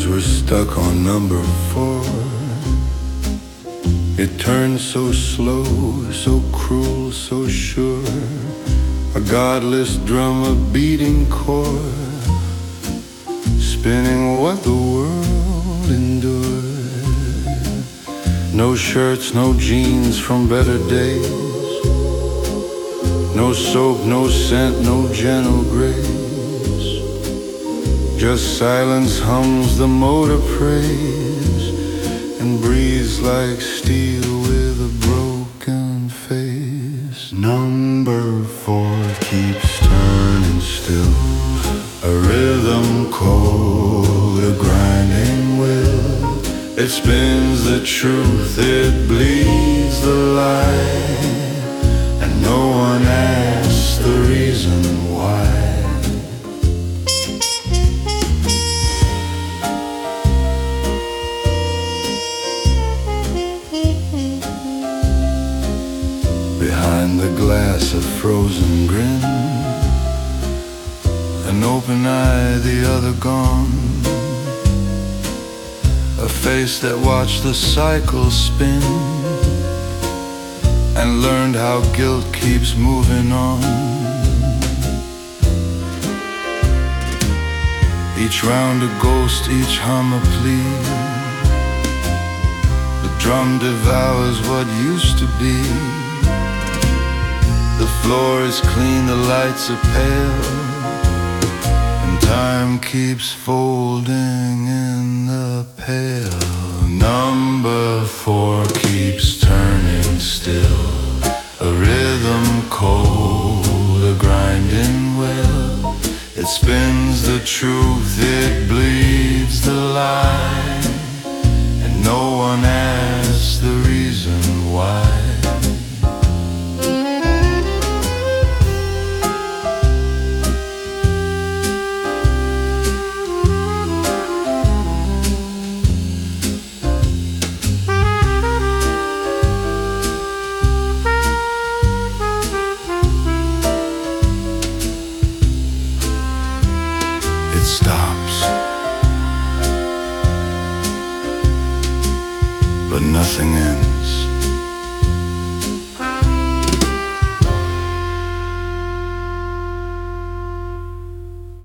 were stuck on number 4. It turned so slow, so cruel, so sure, a godless drum, a beating chord, spinning what the world endured. No shirts, no jeans from better days, no soap, no scent, no gentle grace. Just silence hums the motor praise and breathes like steel with a broken face. Number 4 keeps turning still, a rhythm cold, a grinding will. It spins the truth, it bleeds the lie, and no one asks the reason why. Behind the glass a frozen grin, an open eye, the other gone, a face that watched the cycle spin and learned how guilt keeps moving on. Each round a ghost, each hum a plea. The drum devours what used to be. The floor is clean, the lights are pale, and time keeps folding in the pail. Number 4 keeps turning still, a rhythm cold, a grinding will. It spins the truth, it bleeds the lie, and no one asks the reason why. It stops, but nothing ends.